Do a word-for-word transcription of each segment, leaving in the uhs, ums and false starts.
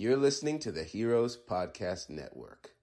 You're listening to the Heroes Podcast Network.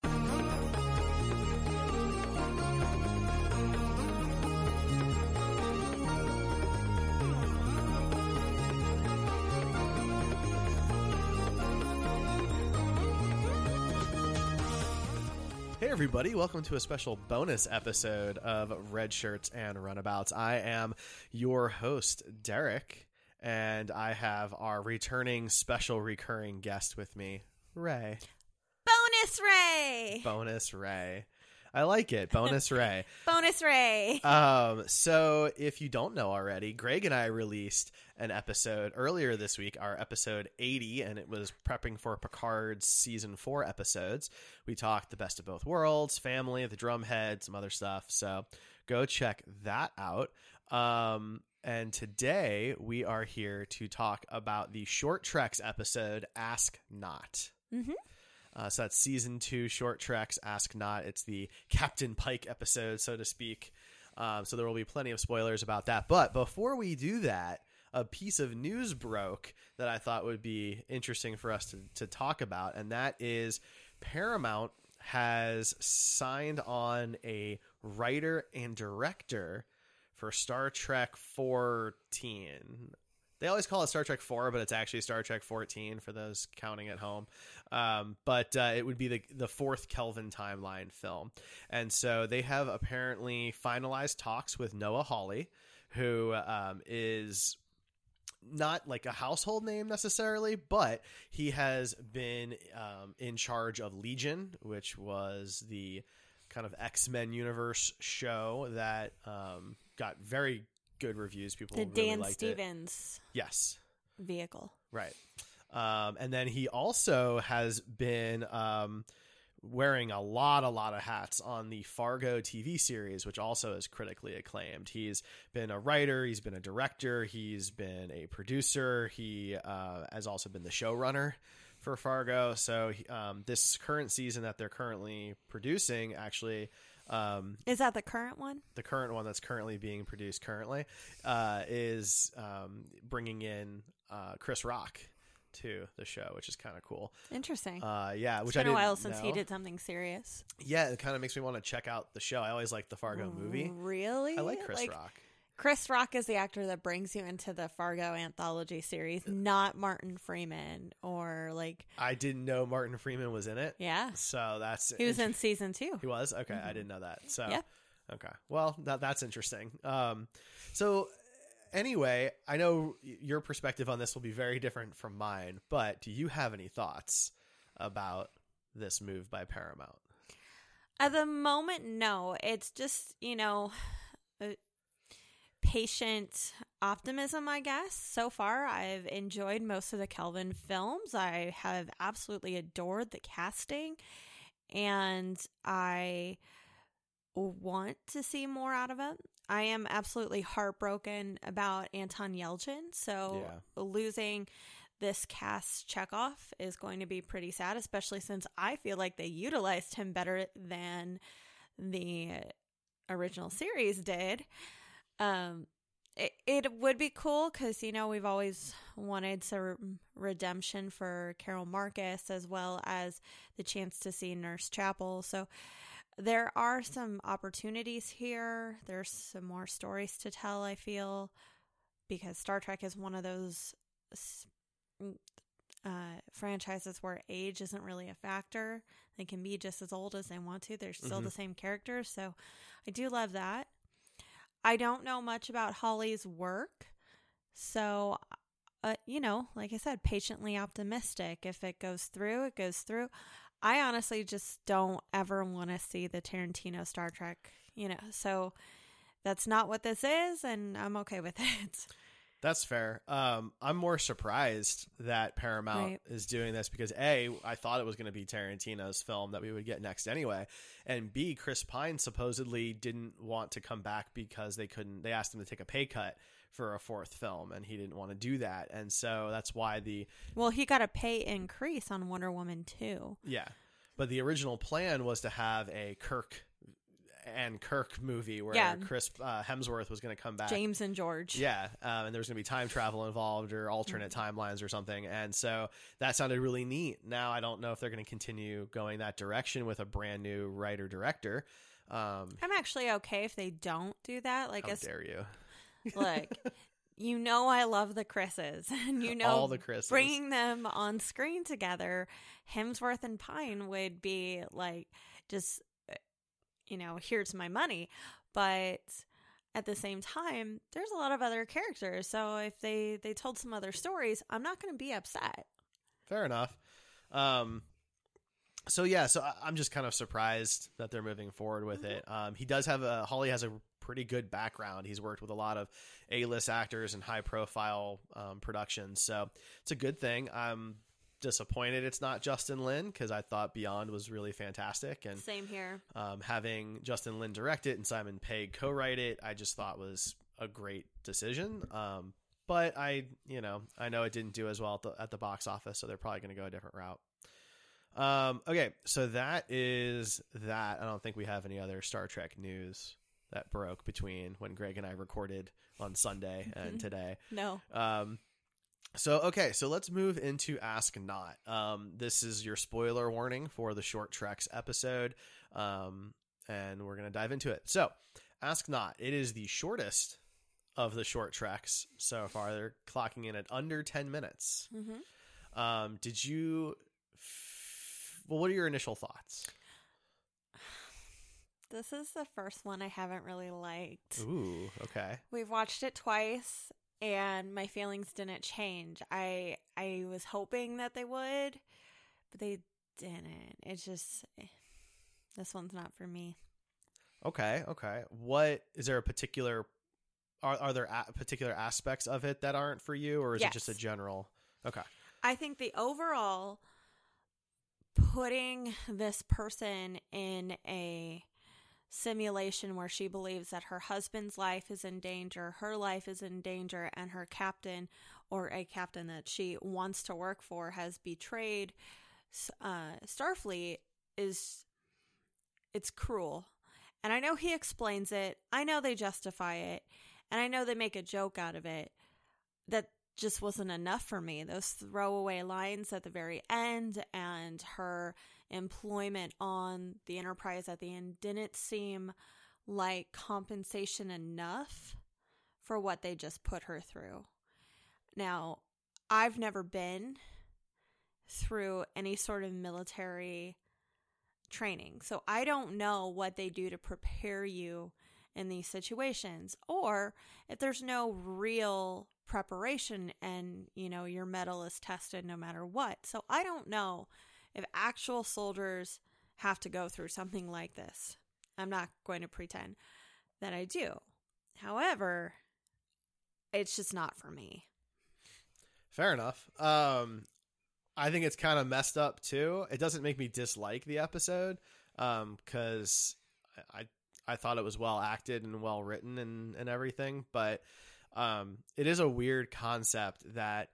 Hey everybody, welcome to a special bonus episode of Red Shirts and Runabouts. I am your host, Derek, and I have our returning special recurring guest with me, Ray. Bonus Ray! Bonus Ray. I like it. Bonus Ray. Bonus Ray. Um, so if you don't know already, Greg and I released an episode earlier this week, our episode eighty, and it was prepping for Picard's season four episodes. We talked the best of both worlds, family, the drumhead, some other stuff. So go check that out. Um, and today we are here to talk about the Short Treks episode, Ask Not. Mm-hmm. Uh, so that's season two, Short Treks, Ask Not. It's the Captain Pike episode, so to speak. Um, so there will be plenty of spoilers about that. But before we do that, a piece of news broke that I thought would be interesting for us to, to talk about, and that is Paramount has signed on a writer and director for Star Trek fourteen. They always call it Star Trek four, but it's actually Star Trek fourteen for those counting at home. Um, but uh, it would be the the fourth Kelvin timeline film. And so they have apparently finalized talks with Noah Hawley, who um, is not like a household name necessarily, but he has been um, in charge of Legion, which was the kind of X-Men universe show that um, got very good reviews. People the really Dan liked Stevens it. Yes. vehicle. Right. Um, and then he also has been um, wearing a lot, a lot of hats on the Fargo T V series, which also is critically acclaimed. He's been a writer. He's been a director. He's been a producer. He uh, has also been the showrunner for Fargo. So um, this current season that they're currently producing actually... Um, is that the current one? The current one that's currently being produced currently uh, is um, bringing in uh, Chris Rock to the show, which is kind of cool. Interesting. Uh, yeah, which it's been I didn't a while since know. he did something serious. Yeah, it kind of makes me want to check out the show. I always liked the Fargo movie. Really? I like Chris like, Rock. Chris Rock is the actor that brings you into the Fargo anthology series, not Martin Freeman or like. I didn't know Martin Freeman was in it. Yeah. So that's. He was in season two. He was? Okay. Mm-hmm. I didn't know that. So. Yeah. Okay. Well, that that's interesting. Um, so anyway, I know your perspective on this will be very different from mine, but do you have any thoughts about this move by Paramount? At the moment, no. It's just, you know, uh, patient optimism, I guess. So far, I've enjoyed most of the Kelvin films. I have absolutely adored the casting, and I want to see more out of it. I am absolutely heartbroken about Anton Yelchin, so yeah. losing this cast checkoff is going to be pretty sad, especially since I feel like they utilized him better than the original series did. Um, it, it would be cool because, you know, we've always wanted some redemption for Carol Marcus as well as the chance to see Nurse Chapel. So there are some opportunities here. There's some more stories to tell, I feel, because Star Trek is one of those uh, franchises where age isn't really a factor. They can be just as old as they want to. They're still mm-hmm. the same characters. So I do love that. I don't know much about Hawley's work. So, uh, you know, like I said, patiently optimistic. If it goes through, it goes through. I honestly just don't ever want to see the Tarantino Star Trek, you know, so that's not what this is, and I'm okay with it. That's fair. Um, I'm more surprised that Paramount right. is doing this because A, I thought it was going to be Tarantino's film that we would get next anyway, and B, Chris Pine supposedly didn't want to come back because they couldn't. They asked him to take a pay cut for a fourth film, and he didn't want to do that, and so that's why the well, he got a pay increase on Wonder Woman two. Yeah, but the original plan was to have a Kirk Anne Kirk movie where Yeah. Chris uh, Hemsworth was going to come back. James and George. Yeah, um, and there was going to be time travel involved or alternate Mm-hmm. timelines or something. And so that sounded really neat. Now I don't know if they're going to continue going that direction with a brand new writer-director. Um, I'm actually okay if they don't do that. Like, how as, dare you? look, you know I love the Chris's, and you know All the Chris's. bringing them on screen together, Hemsworth and Pine would be like just, you know, here's my money. But at the same time, there's a lot of other characters. So if they, they told some other stories, I'm not going to be upset. Fair enough. Um, so yeah, so I- I'm just kind of surprised that they're moving forward with it. Um, he does have a Hawley has a pretty good background. He's worked with a lot of A-list actors and high-profile um, productions, so it's a good thing. I'm disappointed it's not Justin Lin because I thought Beyond was really fantastic, and Same here. um, having Justin Lin direct it and Simon Pegg co-write it, I just thought was a great decision. Um, but I, you know, I know it didn't do as well at the, at the box office, so they're probably going to go a different route. Um, okay, so that is that. I don't think we have any other Star Trek news that broke between when Greg and I recorded on Sunday and today. No. Um, so, okay, so let's move into Ask Not. Um, this is your spoiler warning for the Short Treks episode, um, and we're going to dive into it. So, Ask Not. It is the shortest of the Short Treks so far. They're clocking in at under ten minutes. Mm-hmm. Um, did you... F- well, what are your initial thoughts? This is the first one I haven't really liked. Ooh, okay. We've watched it twice, and my feelings didn't change. I I was hoping that they would, but they didn't. It's just, this one's not for me. Okay, okay. What is there a particular are are there a, particular aspects of it that aren't for you, or is Yes. it just a general? Okay. I think the overall putting this person in a simulation where she believes that her husband's life is in danger, her life is in danger, and her captain, or a captain that she wants to work for, has betrayed uh, Starfleet is, it's cruel. And I know he explains it. I know they justify it. And I know they make a joke out of it. That just wasn't enough for me. Those throwaway lines at the very end and her employment on the Enterprise at the end didn't seem like compensation enough for what they just put her through. Now, I've never been through any sort of military training, so I don't know what they do to prepare you in these situations, or if there's no real preparation and, you know, your mettle is tested no matter what. So I don't know if actual soldiers have to go through something like this. I'm not going to pretend that I do. However, it's just not for me. Fair enough. Um, I think it's kind of messed up too. It doesn't make me dislike the episode, um, because I I thought it was well acted and well written and and everything, but um, it is a weird concept that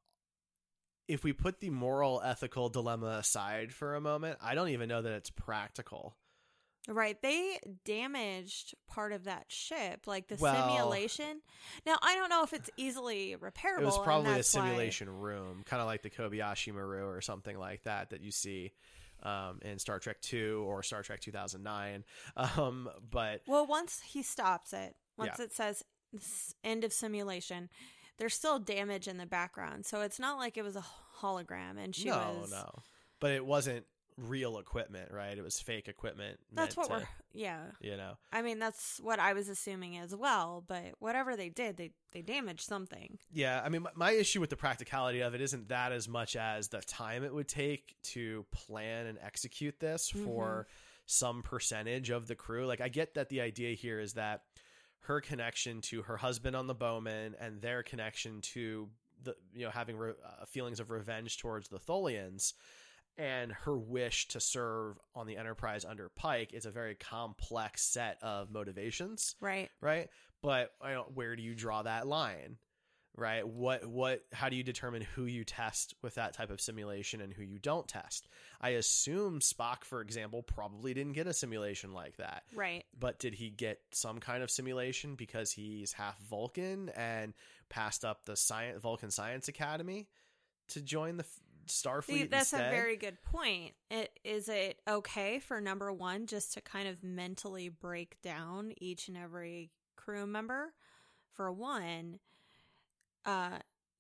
if we put the moral ethical dilemma aside for a moment, I don't even know that it's practical. Right. They damaged part of that ship, like the Well, simulation. Now, I don't know if it's easily repairable. It was and probably a that's why- simulation room, kind of like the Kobayashi Maru or something like that that you see um, in Star Trek two or Star Trek two thousand nine. Um, but Well, once he stops it, once Yeah. it says s- end of simulation, there's still damage in the background. So it's not like it was a hologram and she no, was. no. But it wasn't real equipment, right? It was fake equipment. That's what meant we're. Yeah. to, you know. I mean, that's what I was assuming as well. But whatever they did, they, they damaged something. Yeah, I mean, my, my issue with the practicality of it isn't that as much as the time it would take to plan and execute this for some percentage of the crew. Like, I get that the idea here is that her connection to her husband on the Bowman and their connection to the, you know, having re- uh, feelings of revenge towards the Tholians and her wish to serve on the Enterprise under Pike is a very complex set of motivations. Right. Right. But I don't, where do you draw that line? right? What, what, how do you determine who you test with that type of simulation and who you don't test? I assume Spock, for example, probably didn't get a simulation like that. Right. But did he get some kind of simulation because he's half Vulcan and passed up the science, Vulcan Science Academy to join the Starfleet See, that's instead? a very good point. It, is it okay for number one just to kind of mentally break down each and every crew member? For one, uh,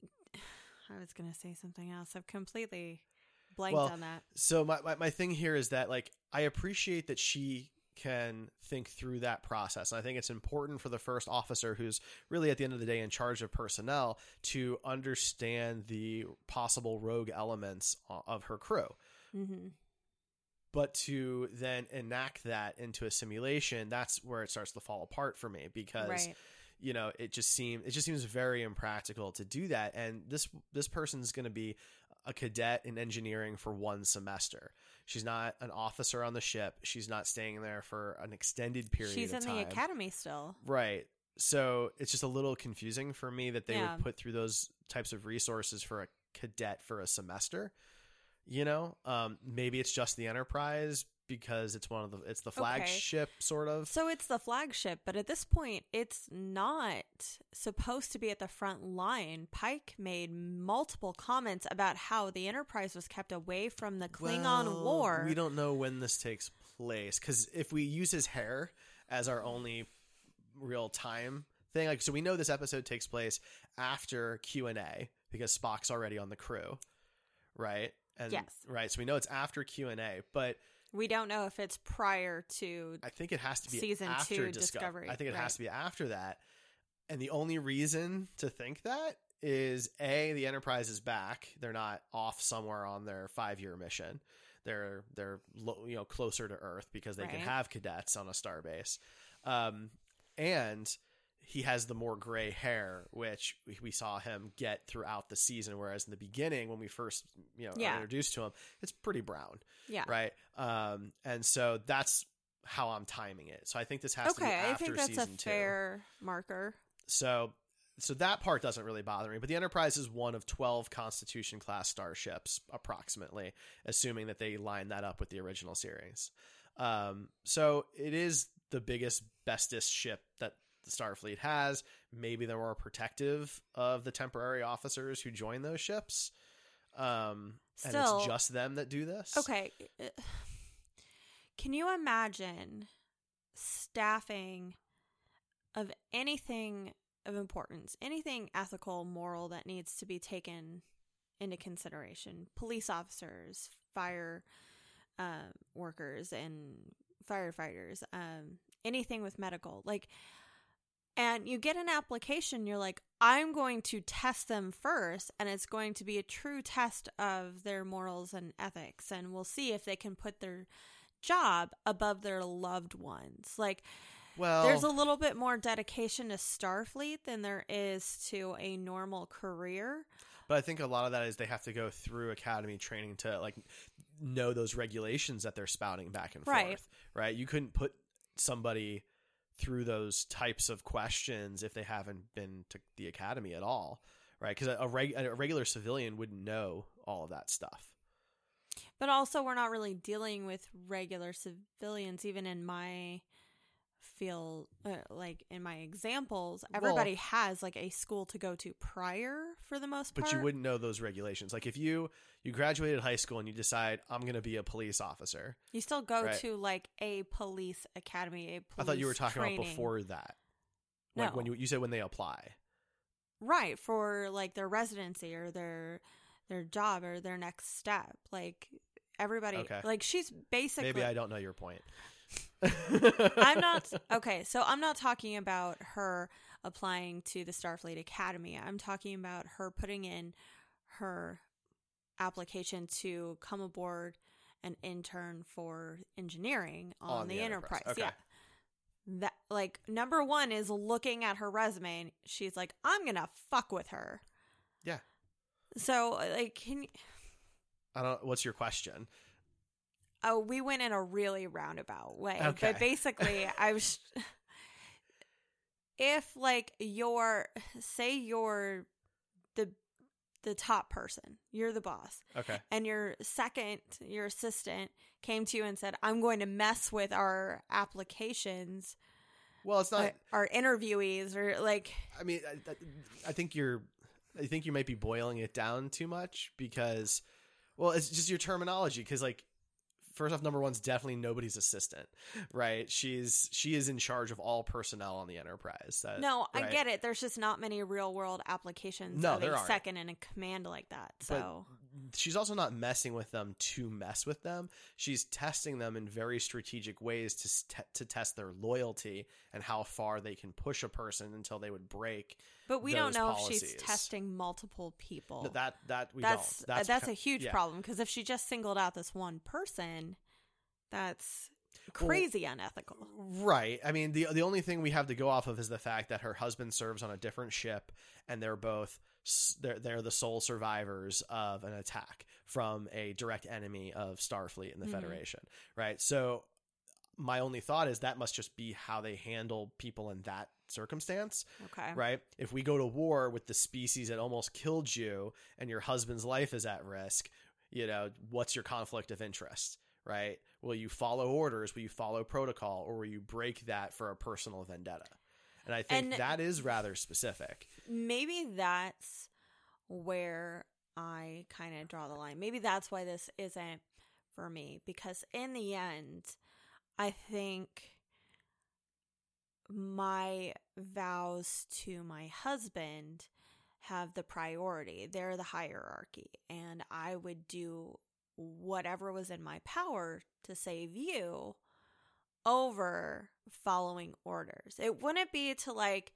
I was going to say something else. I've completely blanked well, on that. So my, my, my thing here is that, like, I appreciate that she can think through that process. And I think it's important for the first officer, who's really at the end of the day in charge of personnel, to understand the possible rogue elements of her crew. Mm-hmm. But to then enact that into a simulation, that's where it starts to fall apart for me, because Right. you know, it just seems it just seems very impractical to do that. And this this person's going to be a cadet in engineering for one semester. She's not an officer on the ship. She's not staying there for an extended period She's of in time. the academy still. Right. So it's just a little confusing for me that they Yeah. would put through those types of resources for a cadet for a semester. You know, um, maybe it's just the Enterprise because it's one of the it's the flagship sort of. So it's the flagship, but at this point, it's not supposed to be at the front line. Pike made multiple comments about how the Enterprise was kept away from the Klingon Well, war. We don't know when this takes place, because if we use his hair as our only real time thing, like, so we know this episode takes place after Q and A because Spock's already on the crew, right? And Yes. right. So we know it's after Q and A, but We don't know if it's prior to. I think it has to be Season after two Discovery. Discovery, I think it right. has to be after that. And the only reason to think that is A, the Enterprise is back. They're not off somewhere on their five-year mission. They're they're lo- you know closer to Earth because they can Right. have cadets on a starbase. Um, and he has the more gray hair, which we- we saw him get throughout the season. Whereas in the beginning, when we first you know Yeah. are introduced to him, it's pretty brown. Yeah. Right. Um, and so that's how I'm timing it. So I think this has to be Okay, after I think that's a season two. fair marker. So, so that part doesn't really bother me, but the Enterprise is one of twelve Constitution class starships, approximately, assuming that they line that up with the original series. Um, so it is the biggest, bestest ship that the Starfleet has. Maybe they're more protective of the temporary officers who join those ships. Um, and Still- it's just them that do this. Okay. Can you imagine staffing of anything of importance, anything ethical, moral that needs to be taken into consideration? Police officers, fire um, workers, and firefighters, um, anything with medical. Like, and you get an application, you're like, I'm going to test them first, and it's going to be a true test of their morals and ethics, and we'll see if they can put their job above their loved ones. Like, Well, there's a little bit more dedication to Starfleet than there is to a normal career. but I think a lot of that is they have to go through academy training to like know those regulations that they're spouting back and Right. forth. Right. You couldn't put somebody through those types of questions if they haven't been to the academy at all. Right. Because a, reg- a regular civilian wouldn't know all of that stuff. But also, we're not really dealing with regular civilians, even in my field, uh, like in my examples. Everybody has like a school to go to prior for the most part. But you wouldn't know those regulations. Like if you, you graduated high school and you decide I'm going to be a police officer. You still go Right. to like a police academy, a police I thought you were talking training. about before that. Like No. when you, you said when they apply. Right, for like their residency or their their job or their next step. Like everybody, Okay. like she's basically. Maybe I don't know your point. I'm not okay. So I'm not talking about her applying to the Starfleet Academy. I'm talking about her putting in her application to come aboard an intern for engineering on, On the, the Enterprise. Enterprise. Okay. Yeah. That like number one is looking at her resume and she's like, I'm gonna fuck with her. Yeah. So like can I don't. What's your question? oh we went in a really roundabout way. Okay. But basically I was if like your say your the top person. You're the boss. Okay. And your second, your assistant came to you and said, I'm going to mess with our applications. Well, it's not. Uh, our interviewees or like. I mean, I, I think you're. I think you might be boiling it down too much because, well, it's just your terminology. Because like, first off, number one's definitely nobody's assistant, right? She's she is in charge of all personnel on the Enterprise. That, no, right? I get it. There's just not many real world applications No, of there a aren't. second in a command like that. So. But she's also not messing with them to mess with them. She's testing them in very strategic ways to st- to test their loyalty and how far they can push a person until they would break. But we those don't know policies. if she's testing multiple people. No, that that we that's don't. that's, that's ki- a huge yeah. problem because if she just singled out this one person, that's crazy well, unethical. Right. I mean, the the only thing we have to go off of is the fact that her husband serves on a different ship, and they're both they're they're the sole survivors of an attack from a direct enemy of Starfleet and the mm-hmm. Federation. Right. So my only thought is that must just be how they handle people in that circumstance. Okay. Right. If we go to war with the species that almost killed you and your husband's life is at risk, you know, what's your conflict of interest? Right. Will you follow orders? Will you follow protocol? Or will you break that for a personal vendetta? And I think and that is rather specific. Maybe that's where I kind of draw the line. Maybe that's why this isn't for me. Because in the end, I think my vows to my husband have the priority. They're the hierarchy. And I would do whatever was in my power to save you over following orders. It wouldn't be to like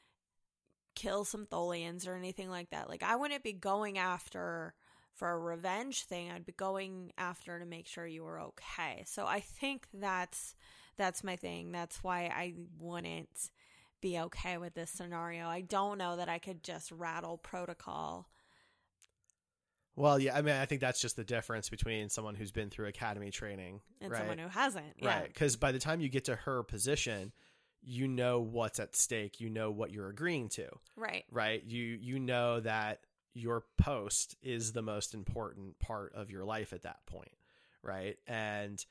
kill some Tholians or anything like that. Like I wouldn't be going after for a revenge thing. I'd be going after to make sure you were okay. So I think that's that's my thing. That's why I wouldn't be okay with this scenario. I don't know that I could just rattle protocol. Well, yeah, I mean, I think that's just the difference between someone who's been through academy training and right? someone who hasn't. Yeah. Right. Because by the time you get to her position, you know what's at stake. You know what you're agreeing to. Right. Right. You you know that your post is the most important part of your life at that point. Right. And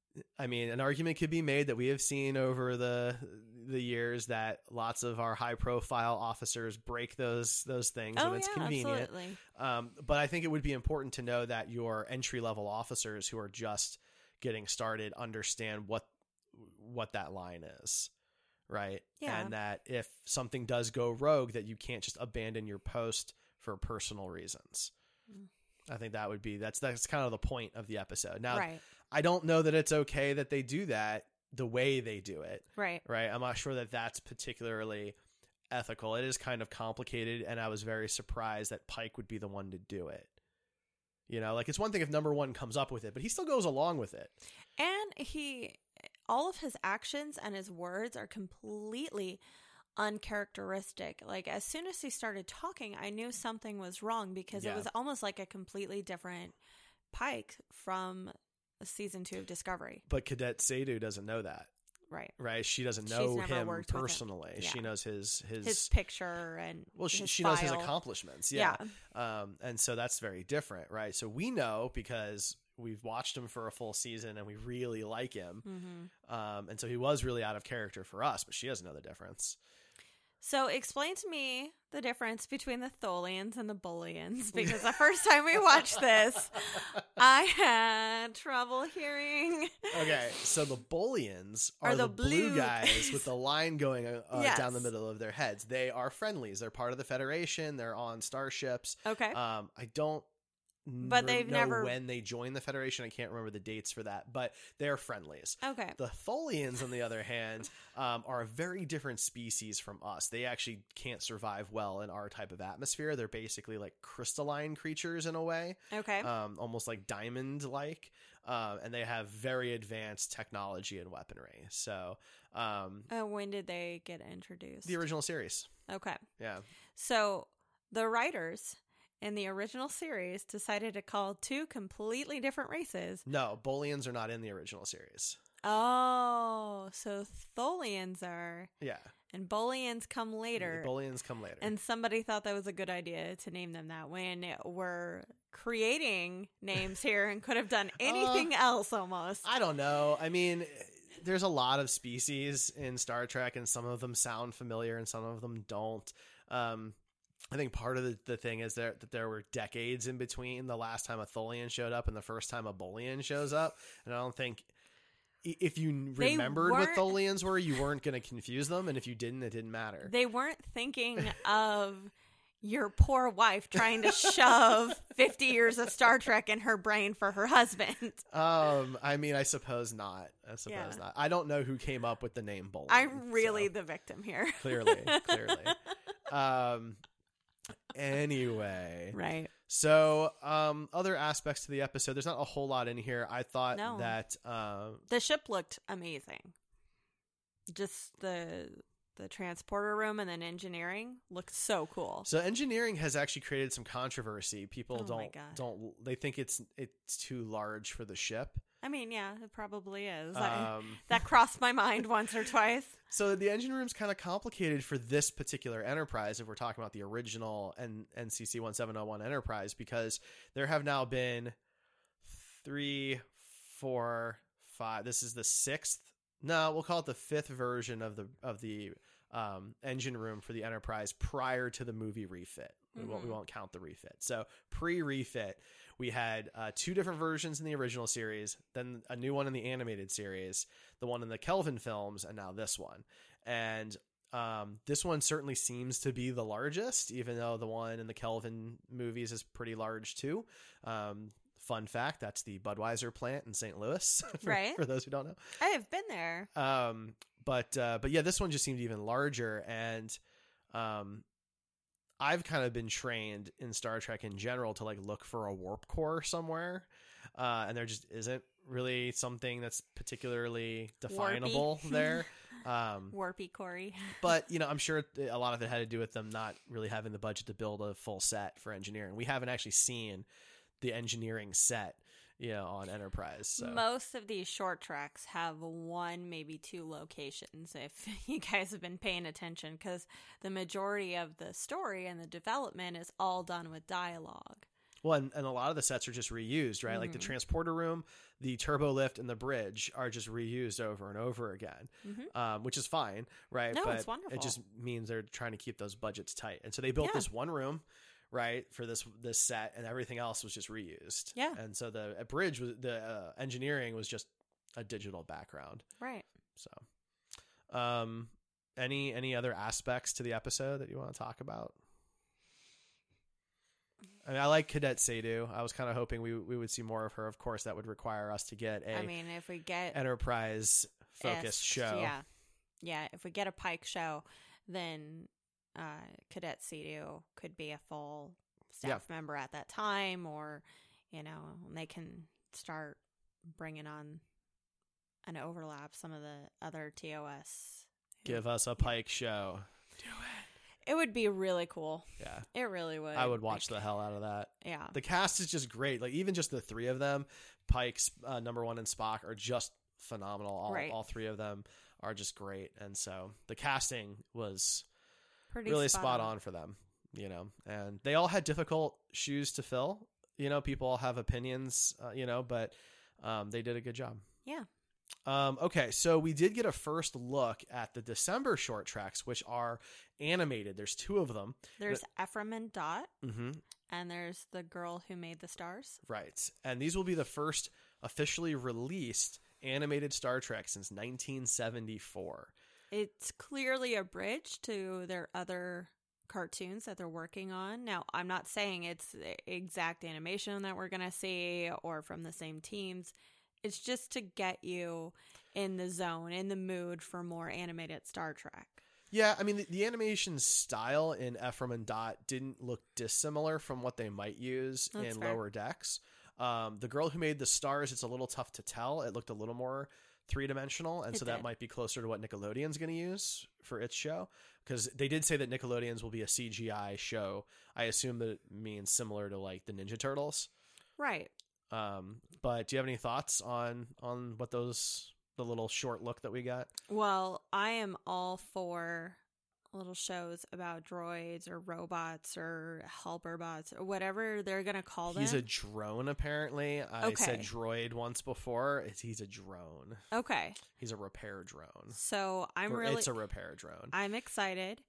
I mean, an argument could be made that we have seen over the the years that lots of our high profile officers break those those things oh, when it's yeah, convenient. Absolutely. Um, but I think it would be important to know that your entry level officers who are just getting started understand what what that line is, right? Yeah. And that if something does go rogue, that you can't just abandon your post for personal reasons. Mm. I think that would be that's that's kind of the point of the episode. Now, right. I don't know that it's okay that they do that the way they do it. Right. Right. I'm not sure that that's particularly ethical. It is kind of complicated, and I was very surprised that Pike would be the one to do it. You know, like it's one thing if number one comes up with it, but he still goes along with it. And he, all of his actions and his words are completely uncharacteristic. Like as soon as he started talking, I knew something was wrong because Yeah. it was almost like a completely different Pike from season two of Discovery. But Cadet Sadu doesn't know that. Right. Right. She doesn't She's know never him worked with him. personally. Yeah. She knows his, his, his picture and well, she, his she knows his file. accomplishments. Yeah. Yeah. Um, and so that's very different. Right. So we know because we've watched him for a full season and we really like him. Mm-hmm. Um, and so he was really out of character for us, but she doesn't know the difference. So explain to me the difference between the Tholians and the Bullions, because the first time we watched this, I had trouble hearing. Okay, so the Bullions are Or the the, blue blue guys with the line going uh, Yes. down the middle of their heads. They are friendlies. They're part of the Federation. They're on starships. Okay. Um, I don't But they've know never- when they joined the Federation. I can't remember the dates for that, but they're friendlies. Okay. The Tholians, on the other hand, um, are a very different species from us. They actually can't survive well in our type of atmosphere. They're basically like crystalline creatures in a way, Okay. um, almost like diamond-like, um, and they have very advanced technology and weaponry. So um, Uh, when did they get introduced? the original series, Okay. yeah. So the writers in the original series decided to call two completely different races. No, Bullions are not in the original series. Oh, so Tholians are. Yeah. and Bolians come later. Bolians come later. And somebody thought that was a good idea to name them that when we're creating names here and could have done anything uh, else almost. I don't know. I mean, there's a lot of species in Star Trek, and some of them sound familiar and some of them don't. Um, I think part of the, the thing is there, that there were decades in between the last time a Tholian showed up and the first time a Bolian shows up. And I don't think if you remembered what Tholians were, you weren't going to confuse them. And if you didn't, it didn't matter. They weren't thinking of your poor wife trying to shove fifty years of Star Trek in her brain for her husband. Um, I mean, I suppose not. I suppose Yeah. not. I don't know who came up with the name Bolian. I'm really so. the victim here. Clearly, clearly. Um, anyway. Right. So, um, other aspects to the episode, there's not a whole lot in here. I thought No. that, uh, The ship looked amazing. Just the the transporter room and then engineering looked so cool. so engineering has actually created some controversy. People Oh my don't, God. don't, they think it's, it's too large for the ship. I mean, yeah, it probably is. I- Um, that crossed my mind once or twice. So the engine room's kind of complicated for this particular Enterprise if we're talking about the original N- N C C seventeen oh one Enterprise, because there have now been three, four, five. This is the sixth. No, we'll call it the fifth version of the of the um, engine room for the Enterprise prior to the movie refit. We won't we Mhm. won't count the refit. So pre-refit, we had uh, two different versions in the original series, then a new one in the animated series, the one in the Kelvin films, and now this one. And um, this one certainly seems to be the largest, even though the one in the Kelvin movies is pretty large too. Um, fun fact, that's the Budweiser plant in Saint Louis, for, Right. for those who don't know. I have been there. Um, but uh, but yeah, this one just seemed even larger, and um, I've kind of been trained in Star Trek in general to like look for a warp core somewhere, uh, and there just isn't really something that's particularly definable Warpy. there. Um, Warpy Corey. but you know, I'm sure a lot of it had to do with them not really having the budget to build a full set for engineering. We haven't actually seen the engineering set, you know, on Enterprise. So. Most of these short tracks have one, maybe two locations, if you guys have been paying attention, because the majority of the story and the development is all done with dialogue. Well, and, and a lot of the sets are just reused, right? Mm-hmm. Like the transporter room, the turbo lift, and the bridge are just reused over and over again, Mm-hmm. um, which is fine, right? No, but it's wonderful. It just means they're trying to keep those budgets tight. And so they built Yeah. this one room, right, for this this set, and everything else was just reused. Yeah. And so the uh, bridge, was the uh, engineering was just a digital background. Right. So, um, any any other aspects to the episode that you want to talk about? I mean, I like Cadet Sadu. I was kind of hoping we we would see more of her. Of course, that would require us to get a I mean, if we get Enterprise focused Est, show. Yeah. Yeah. If we get a Pike show, then uh, Cadet Sidu could be a full staff Yeah. member at that time, or, you know, they can start bringing on an overlap, some of the other T O S. Give us a Pike show. Do It would be really cool. it. Yeah. It really would. I would watch Like, the hell out of that. Yeah. The cast is just great. Like even just the three of them, Pike's uh, number one and Spock are just phenomenal. All Right. all three of them are just great, and so the casting was Pretty really spot on for them, you know. And they all had difficult shoes to fill. You know, people all have opinions, uh, you know, but um, they did a good job. Yeah. Um, okay, so we did get a first look at the December short tracks, which are animated. There's two of them. There's Ephraim and Dot, Mm-hmm. and there's the girl who made the stars. Right. And these will be the first officially released animated Star Trek since nineteen seventy-four. It's clearly a bridge to their other cartoons that they're working on. Now, I'm not saying it's the exact animation that we're going to see or from the same teams. It's just to get you in the zone, in the mood for more animated Star Trek. Yeah, I mean, the, the animation style in Ephraim and Dot didn't look dissimilar from what they might use That's in fair. Lower Decks. Um, the girl who made the stars, it's a little tough to tell. It looked a little more three-dimensional, and It so that did. might be closer to what Nickelodeon's going to use for its show, because they did say that Nickelodeon's will be a C G I show. I assume that it means similar to, like, the Ninja Turtles. Right. Um, but do you have any thoughts on on what those the little short look that we got. Well, I am all for little shows about droids or robots or helper bots or whatever they're going to call them. He's a drone, apparently. I Okay. said droid once before. It's, he's a drone. Okay. He's a repair drone. So I'm Or really, it's a repair drone. I'm excited.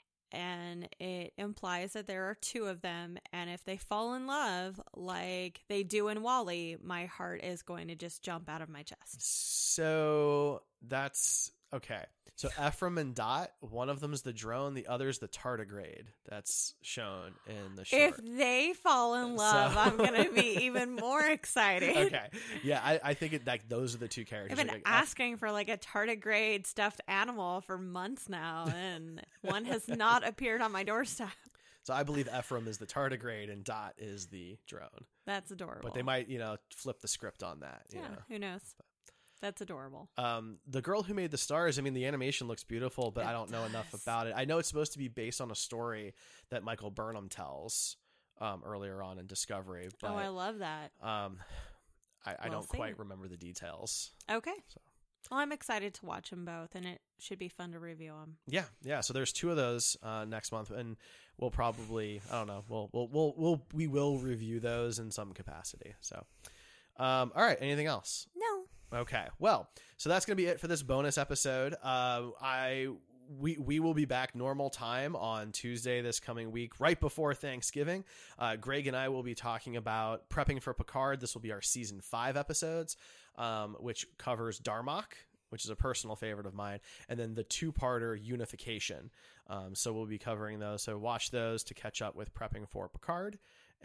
And it implies that there are two of them. And if they fall in love like they do in WALL-E, my heart is going to just jump out of my chest. So that's okay. So Ephraim and Dot, one of them is the drone, the other is the tardigrade. That's shown in the short. If they fall in love, So- I'm going to be even more excited. Okay, yeah, I, I think it, like those are the two characters. I've been Like, asking for like a tardigrade stuffed animal for months now, and one has not appeared on my doorstep. So I believe Ephraim is the tardigrade and Dot is the drone. That's adorable. But they might, you know, flip the script on that. You yeah, know? who knows? That's adorable. Um, the girl who made the stars, I mean, the animation looks beautiful, but It I don't know enough does. about it. I know it's supposed to be based on a story that Michael Burnham tells um, earlier on in Discovery. But, Oh, I love that. um, I, I We'll don't see. quite remember the details. Okay. So. Well, I'm excited to watch them both, and it should be fun to review them. Yeah, yeah. So there's two of those uh, next month, and we'll probably, I don't know, we'll we'll we'll, we'll we will review those in some capacity. So, um, all right. Anything else? No. Okay. Well, so that's going to be it for this bonus episode. Uh, I we we will be back normal time on Tuesday this coming week, right before Thanksgiving. Uh, Greg and I will be talking about prepping for Picard. This will be our season five episodes, um, which covers Darmok, which is a personal favorite of mine, and then the two-parter Unification. Um, so we'll be covering those. So watch those to catch up with prepping for Picard.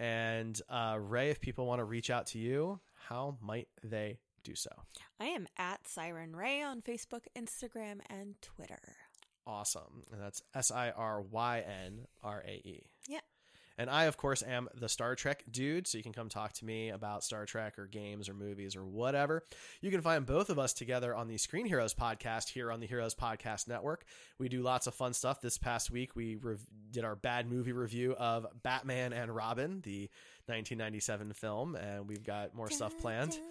And uh, Ray, if people want to reach out to you, how might they do so? I am at Siren Ray on Facebook, Instagram, and Twitter. Awesome. And that's S I R Y N R A E. Yeah. And I, of course, am the Star Trek dude, so you can come talk to me about Star Trek or games or movies or whatever. You can find both of us together on the Screen Heroes podcast here on the Heroes Podcast Network. We do lots of fun stuff. This past week, we rev- did our bad movie review of Batman and Robin, the nineteen ninety-seven film, and we've got more stuff planned. Dun,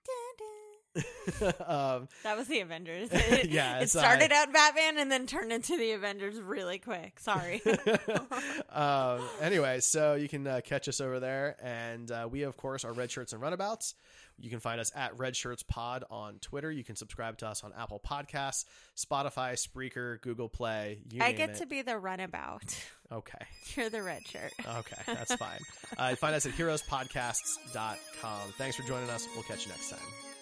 dun, dun, dun. um, That was the Avengers. It, Yeah, it it's, started uh, out Batman and then turned into the Avengers really quick. Sorry. um, anyway, so you can uh, catch us over there. And uh, we, of course, are Red Shirts and Runabouts. You can find us at Red Shirts Pod on Twitter. You can subscribe to us on Apple Podcasts, Spotify, Spreaker, Google Play. You I name get it. to be the runabout. Okay. You're the red shirt. Okay. That's fine. Uh, find us at heroes podcasts dot com. Thanks for joining us. We'll catch you next time.